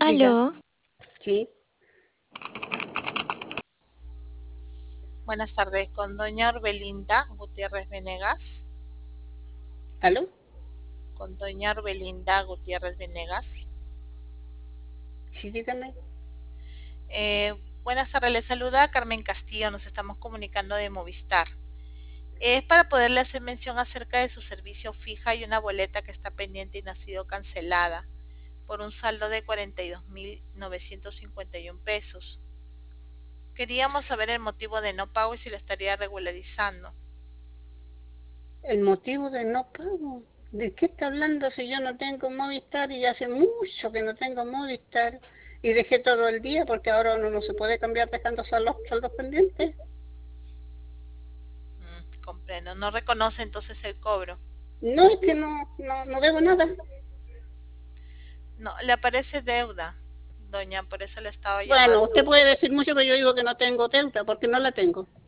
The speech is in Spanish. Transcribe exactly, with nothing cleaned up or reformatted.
Diga. Aló, Sí. Buenas tardes, con doña Orbelinda Gutiérrez Venegas. ¿Aló? Con doña Orbelinda Gutiérrez Venegas. Sí, dígame. Eh, buenas tardes, le saluda Carmen Castillo, nos estamos comunicando de Movistar. Es para poderle hacer mención acerca de su servicio fija y una boleta que está pendiente y no ha sido cancelada por un saldo de cuarenta y dos mil novecientos cincuenta y uno pesos. Queríamos saber el motivo de no pago y si lo estaría regularizando. El motivo de no pago. ¿De qué está hablando si yo no tengo Movistar y hace mucho que no tengo Movistar y dejé todo el día porque ahora uno no se puede cambiar dejando saldos, saldos pendientes? Mm, comprendo, no reconoce entonces el cobro. No, es que no, no, no debo nada. No, le aparece deuda, doña, por eso le estaba Bueno, llamando. usted puede decir mucho, pero yo digo que no tengo deuda porque no la tengo.